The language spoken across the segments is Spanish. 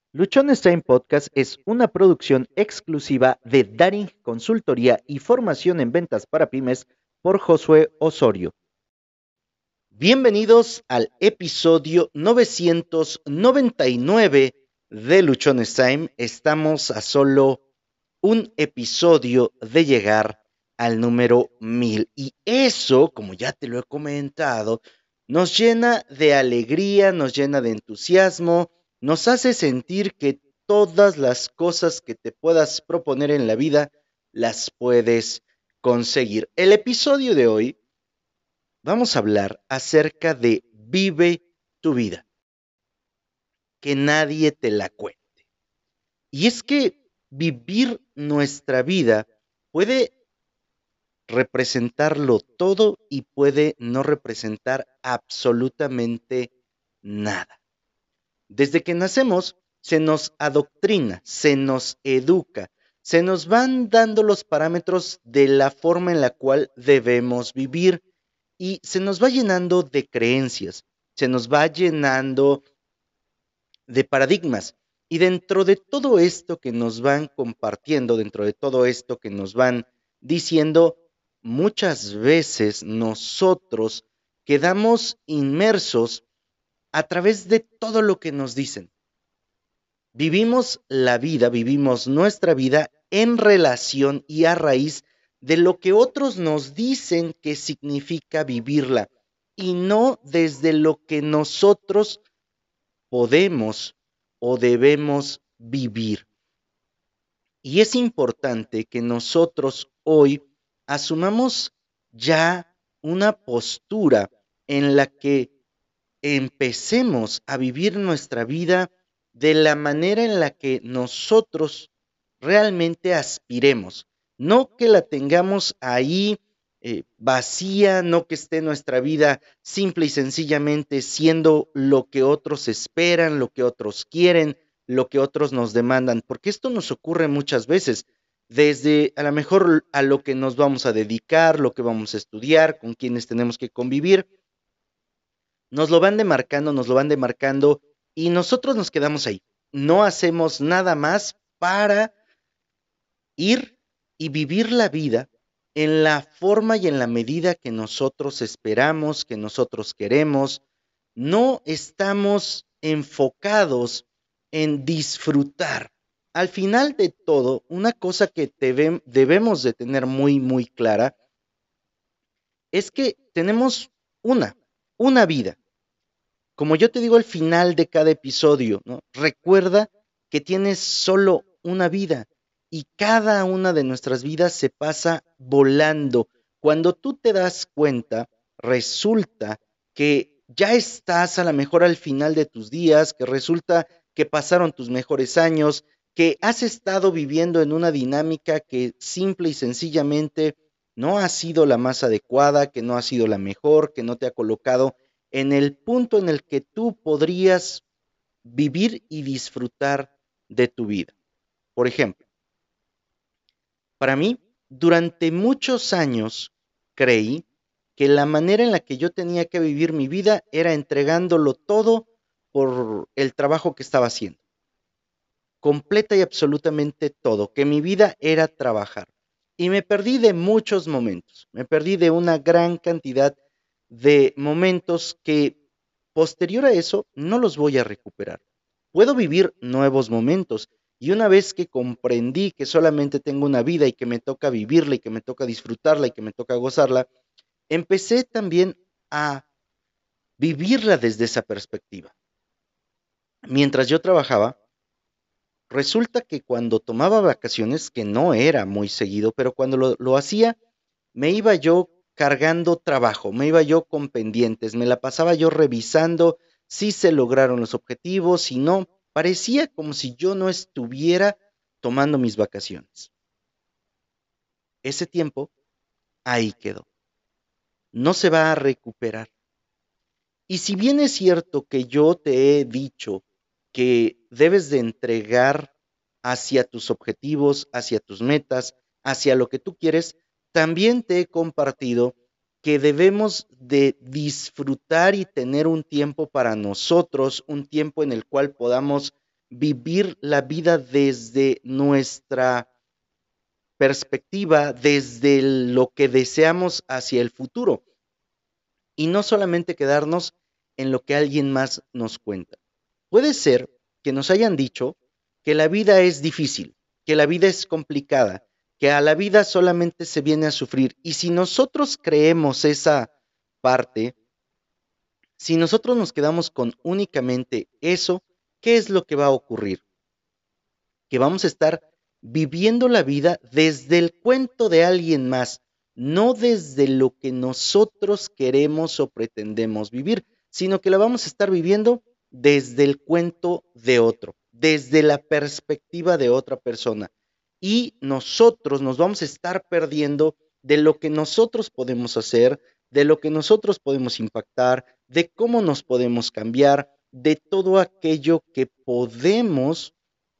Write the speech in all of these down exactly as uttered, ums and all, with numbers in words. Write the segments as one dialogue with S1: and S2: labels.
S1: Luchones Time Podcast es una producción exclusiva de Daring Consultoría y Formación en Ventas para Pymes por Josué Osorio. Bienvenidos al episodio novecientos noventa y nueve de Luchones Time. Estamos a solo un episodio de llegar al número mil. Y eso, como ya te lo he comentado, nos llena de alegría, nos llena de entusiasmo, nos hace sentir que todas las cosas que te puedas proponer en la vida las puedes conseguir. El episodio de hoy vamos a hablar acerca de vive tu vida, que nadie te la cuente. Y es que vivir nuestra vida puede representarlo todo y puede no representar absolutamente nada. Desde que nacemos se nos adoctrina, se nos educa, se nos van dando los parámetros de la forma en la cual debemos vivir y se nos va llenando de creencias, se nos va llenando de paradigmas. Y dentro de todo esto que nos van compartiendo, dentro de todo esto que nos van diciendo, muchas veces nosotros quedamos inmersos a través de todo lo que nos dicen. Vivimos la vida, vivimos nuestra vida en relación y a raíz de lo que otros nos dicen que significa vivirla y no desde lo que nosotros podemos o debemos vivir. Y es importante que nosotros hoy asumamos ya una postura en la que empecemos a vivir nuestra vida de la manera en la que nosotros realmente aspiremos, no que la tengamos ahí eh, vacía, no que esté nuestra vida simple y sencillamente siendo lo que otros esperan, lo que otros quieren, lo que otros nos demandan, porque esto nos ocurre muchas veces, desde a lo mejor a lo que nos vamos a dedicar, lo que vamos a estudiar, con quienes tenemos que convivir, nos lo van demarcando, nos lo van demarcando y nosotros nos quedamos ahí. No hacemos nada más para ir y vivir la vida en la forma y en la medida que nosotros esperamos, que nosotros queremos. No estamos enfocados en disfrutar. Al final de todo, una cosa que debe, debemos de tener muy, muy clara es que tenemos una, una vida. Como yo te digo al final de cada episodio, ¿no? Recuerda que tienes solo una vida y cada una de nuestras vidas se pasa volando. Cuando tú te das cuenta, resulta que ya estás a lo mejor al final de tus días, que resulta que pasaron tus mejores años, que has estado viviendo en una dinámica que simple y sencillamente no ha sido la más adecuada, que no ha sido la mejor, que no te ha colocado en el punto en el que tú podrías vivir y disfrutar de tu vida. Por ejemplo, para mí, durante muchos años creí que la manera en la que yo tenía que vivir mi vida era entregándolo todo por el trabajo que estaba haciendo. Completa y absolutamente todo, que mi vida era trabajar. Y me perdí de muchos momentos, me perdí de una gran cantidad de momentos que posterior a eso no los voy a recuperar. Puedo vivir nuevos momentos y una vez que comprendí que solamente tengo una vida y que me toca vivirla y que me toca disfrutarla y que me toca gozarla, empecé también a vivirla desde esa perspectiva. Mientras yo trabajaba, resulta que cuando tomaba vacaciones, que no era muy seguido, pero cuando lo, lo hacía, me iba yo cargando trabajo, me iba yo con pendientes, me la pasaba yo revisando si se lograron los objetivos, si no, parecía como si yo no estuviera tomando mis vacaciones. Ese tiempo ahí quedó, no se va a recuperar. Y si bien es cierto que yo te he dicho que debes de entregar hacia tus objetivos, hacia tus metas, hacia lo que tú quieres, también te he compartido que debemos de disfrutar y tener un tiempo para nosotros, un tiempo en el cual podamos vivir la vida desde nuestra perspectiva, desde lo que deseamos hacia el futuro y no solamente quedarnos en lo que alguien más nos cuenta. Puede ser que nos hayan dicho que la vida es difícil, que la vida es complicada, que a la vida solamente se viene a sufrir. Y si nosotros creemos esa parte, si nosotros nos quedamos con únicamente eso, ¿qué es lo que va a ocurrir? Que vamos a estar viviendo la vida desde el cuento de alguien más, no desde lo que nosotros queremos o pretendemos vivir, sino que la vamos a estar viviendo desde el cuento de otro, desde la perspectiva de otra persona. Y nosotros nos vamos a estar perdiendo de lo que nosotros podemos hacer, de lo que nosotros podemos impactar, de cómo nos podemos cambiar, de todo aquello que podemos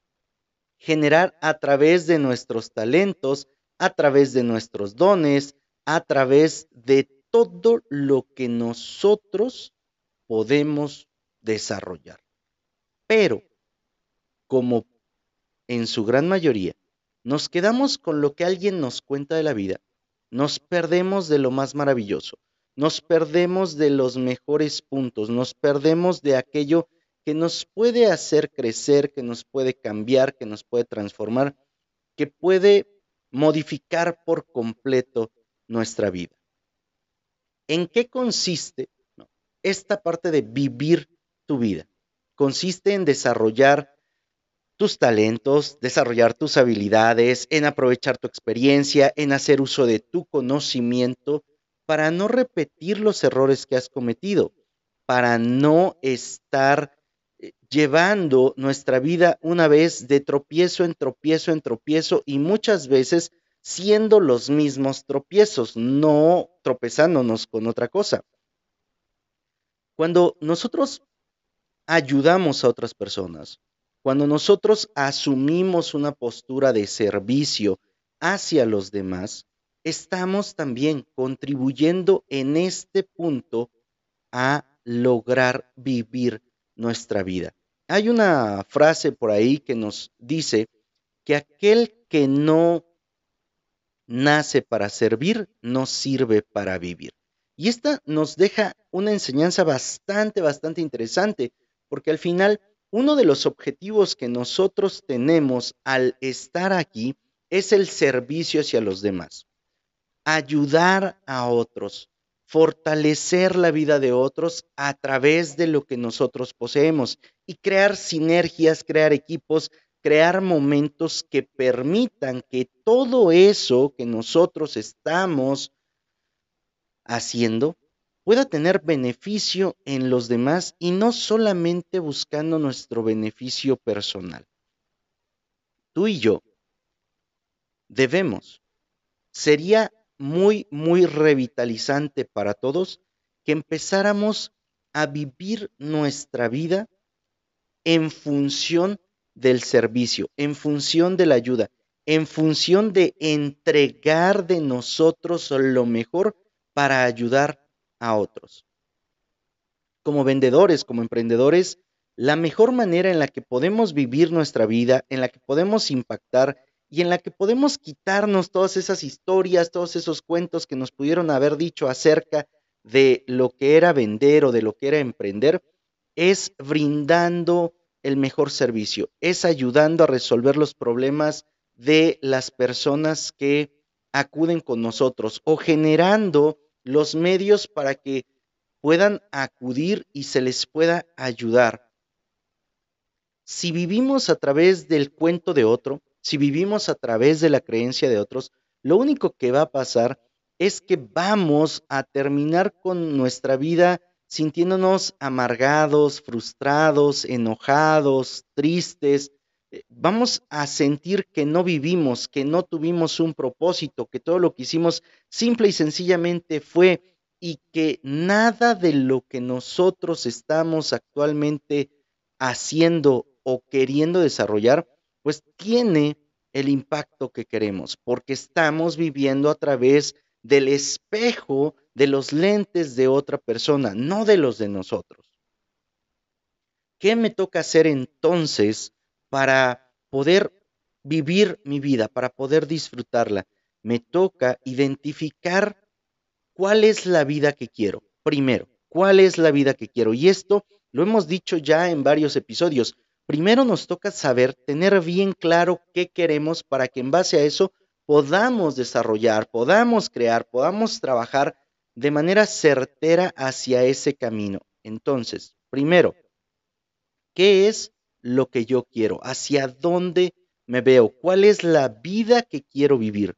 S1: generar a través de nuestros talentos, a través de nuestros dones, a través de todo lo que nosotros podemos desarrollar. Pero, como en su gran mayoría, nos quedamos con lo que alguien nos cuenta de la vida, nos perdemos de lo más maravilloso, nos perdemos de los mejores puntos, nos perdemos de aquello que nos puede hacer crecer, que nos puede cambiar, que nos puede transformar, que puede modificar por completo nuestra vida. ¿En qué consiste no, esta parte de vivir tu vida? Consiste en desarrollar tus talentos, desarrollar tus habilidades, en aprovechar tu experiencia, en hacer uso de tu conocimiento para no repetir los errores que has cometido, para no estar eh, llevando nuestra vida una vez de tropiezo en tropiezo en tropiezo y muchas veces siendo los mismos tropiezos, no tropezándonos con otra cosa. Cuando nosotros ayudamos a otras personas, cuando nosotros asumimos una postura de servicio hacia los demás, estamos también contribuyendo en este punto a lograr vivir nuestra vida. Hay una frase por ahí que nos dice que aquel que no nace para servir, no sirve para vivir. Y esta nos deja una enseñanza bastante, bastante interesante, porque al final uno de los objetivos que nosotros tenemos al estar aquí es el servicio hacia los demás, ayudar a otros, fortalecer la vida de otros a través de lo que nosotros poseemos y crear sinergias, crear equipos, crear momentos que permitan que todo eso que nosotros estamos haciendo pueda tener beneficio en los demás y no solamente buscando nuestro beneficio personal. Tú y yo debemos, sería muy, muy revitalizante para todos que empezáramos a vivir nuestra vida en función del servicio, en función de la ayuda, en función de entregar de nosotros lo mejor para ayudar a otros. Como vendedores, como emprendedores, la mejor manera en la que podemos vivir nuestra vida, en la que podemos impactar y en la que podemos quitarnos todas esas historias, todos esos cuentos que nos pudieron haber dicho acerca de lo que era vender o de lo que era emprender, es brindando el mejor servicio, es ayudando a resolver los problemas de las personas que acuden con nosotros o generando los medios para que puedan acudir y se les pueda ayudar. Si vivimos a través del cuento de otro, si vivimos a través de la creencia de otros, lo único que va a pasar es que vamos a terminar con nuestra vida sintiéndonos amargados, frustrados, enojados, tristes. Eh, Vamos a sentir que no vivimos, que no tuvimos un propósito, que todo lo que hicimos simple y sencillamente fue y que nada de lo que nosotros estamos actualmente haciendo o queriendo desarrollar, pues tiene el impacto que queremos, porque estamos viviendo a través del espejo de los lentes de otra persona, no de los de nosotros. ¿Qué me toca hacer entonces para poder vivir mi vida, para poder disfrutarla, me toca identificar cuál es la vida que quiero. Primero, ¿cuál es la vida que quiero? Y esto lo hemos dicho ya en varios episodios. Primero nos toca saber, tener bien claro qué queremos para que en base a eso podamos desarrollar, podamos crear, podamos trabajar de manera certera hacia ese camino. Entonces, primero, ¿qué es lo que yo quiero? ¿Hacia dónde me veo? ¿Cuál es la vida que quiero vivir?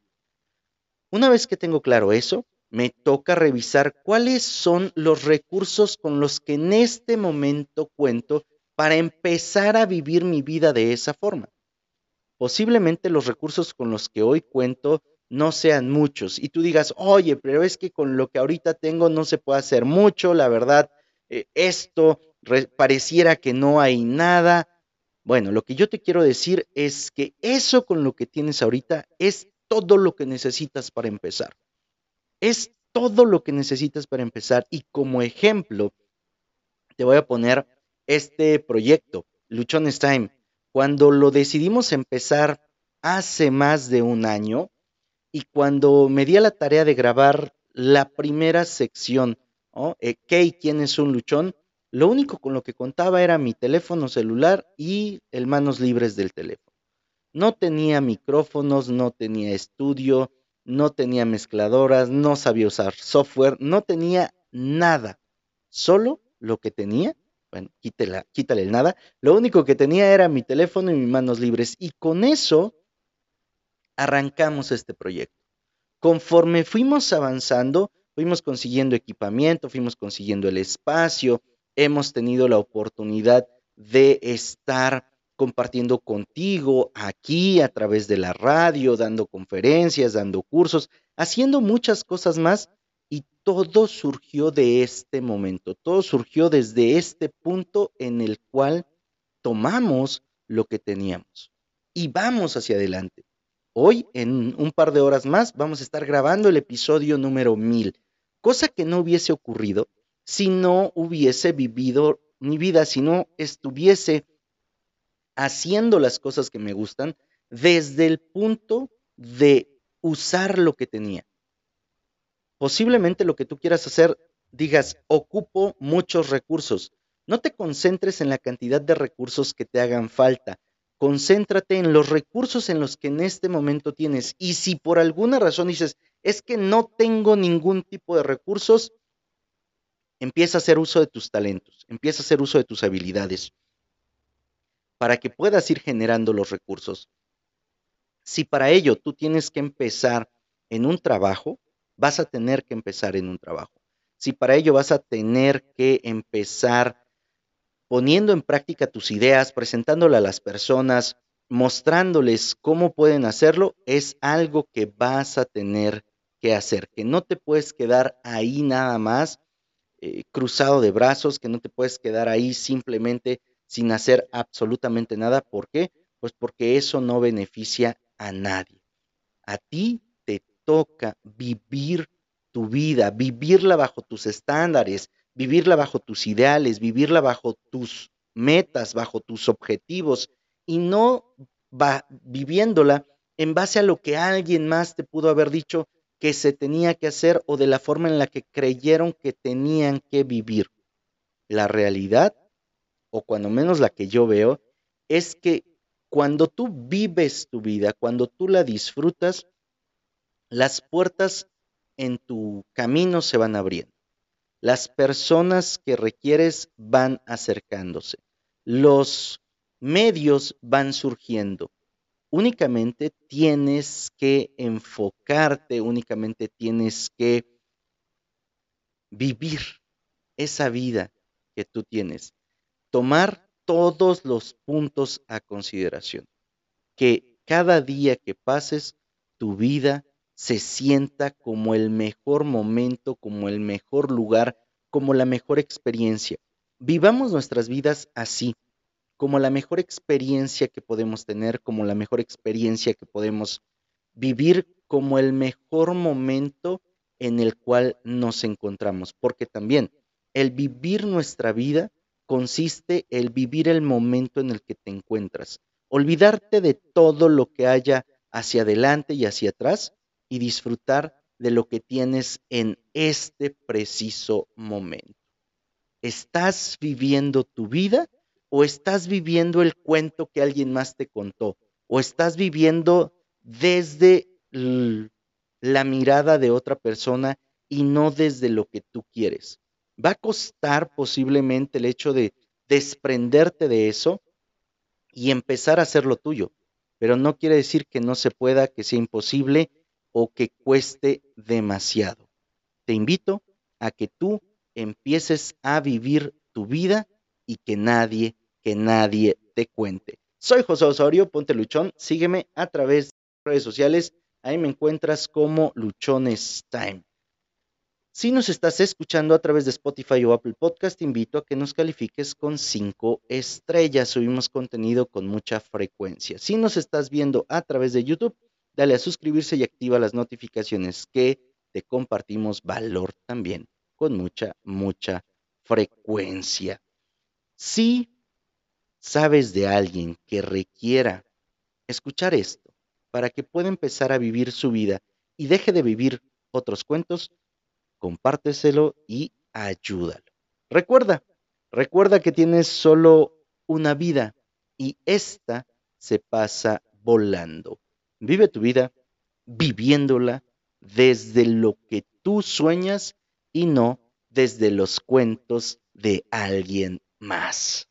S1: Una vez que tengo claro eso, me toca revisar cuáles son los recursos con los que en este momento cuento para empezar a vivir mi vida de esa forma. Posiblemente los recursos con los que hoy cuento no sean muchos y tú digas, oye, pero es que con lo que ahorita tengo no se puede hacer mucho, la verdad, eh, esto re- pareciera que no hay nada. Bueno, lo que yo te quiero decir es que eso con lo que tienes ahorita es todo lo que necesitas para empezar. Es todo lo que necesitas para empezar. Y como ejemplo, te voy a poner este proyecto, Luchones Time. Cuando lo decidimos empezar hace más de un año y cuando me di a la tarea de grabar la primera sección, ¿no? Eh, ¿Qué y quién es un luchón? Lo único con lo que contaba era mi teléfono celular y el manos libres del teléfono. No tenía micrófonos, no tenía estudio, no tenía mezcladoras, no sabía usar software, no tenía nada. Solo lo que tenía, bueno, quítela, quítale el nada, lo único que tenía era mi teléfono y mis manos libres. Y con eso arrancamos este proyecto. Conforme fuimos avanzando, fuimos consiguiendo equipamiento, fuimos consiguiendo el espacio, hemos tenido la oportunidad de estar compartiendo contigo aquí a través de la radio, dando conferencias, dando cursos, haciendo muchas cosas más y todo surgió de este momento, todo surgió desde este punto en el cual tomamos lo que teníamos y vamos hacia adelante. Hoy, en un par de horas más, vamos a estar grabando el episodio número mil, cosa que no hubiese ocurrido si no hubiese vivido mi vida, si no estuviese haciendo las cosas que me gustan desde el punto de usar lo que tenía. Posiblemente lo que tú quieras hacer, digas, ocupo muchos recursos. No te concentres en la cantidad de recursos que te hagan falta. Concéntrate en los recursos en los que en este momento tienes. Y si por alguna razón dices, es que no tengo ningún tipo de recursos, empieza a hacer uso de tus talentos, empieza a hacer uso de tus habilidades para que puedas ir generando los recursos. Si para ello tú tienes que empezar en un trabajo, vas a tener que empezar en un trabajo. Si para ello vas a tener que empezar poniendo en práctica tus ideas, presentándole a las personas, mostrándoles cómo pueden hacerlo, es algo que vas a tener que hacer, que no te puedes quedar ahí nada más eh, cruzado de brazos, que no te puedes quedar ahí simplemente sin hacer absolutamente nada. ¿Por qué? Pues porque eso no beneficia a nadie. A ti te toca vivir tu vida, vivirla bajo tus estándares, vivirla bajo tus ideales, vivirla bajo tus metas, bajo tus objetivos y no va viviéndola en base a lo que alguien más te pudo haber dicho que se tenía que hacer o de la forma en la que creyeron que tenían que vivir. La realidad, o cuando menos la que yo veo, es que cuando tú vives tu vida, cuando tú la disfrutas, las puertas en tu camino se van abriendo. Las personas que requieres van acercándose. Los medios van surgiendo. Únicamente tienes que enfocarte, únicamente tienes que vivir esa vida que tú tienes. Tomar todos los puntos a consideración. Que cada día que pases, tu vida se sienta como el mejor momento, como el mejor lugar, como la mejor experiencia. Vivamos nuestras vidas así, como la mejor experiencia que podemos tener, como la mejor experiencia que podemos vivir, como el mejor momento en el cual nos encontramos. Porque también el vivir nuestra vida consiste en vivir el momento en el que te encuentras. olvidarte de todo lo que haya hacia adelante y hacia atrás y disfrutar de lo que tienes en este preciso momento. ¿Estás viviendo tu vida o estás viviendo el cuento que alguien más te contó? ¿O estás viviendo desde l- la mirada de otra persona y no desde lo que tú quieres? Va a costar posiblemente el hecho de desprenderte de eso y empezar a hacer lo tuyo, pero no quiere decir que no se pueda, que sea imposible o que cueste demasiado. Te invito a que tú empieces a vivir tu vida y que nadie, que nadie te cuente. Soy José Osorio, ponte luchón, sígueme a través de redes sociales, ahí me encuentras como Luchones Time. Si nos estás escuchando a través de Spotify o Apple Podcast, te invito a que nos califiques con cinco estrellas. Subimos contenido con mucha frecuencia. Si nos estás viendo a través de YouTube, dale a suscribirse y activa las notificaciones que te compartimos valor también con mucha, mucha frecuencia. Si sabes de alguien que requiera escuchar esto para que pueda empezar a vivir su vida y deje de vivir otros cuentos, compárteselo y ayúdalo. Recuerda, recuerda que tienes solo una vida y esta se pasa volando. Vive tu vida viviéndola desde lo que tú sueñas y no desde los cuentos de alguien más.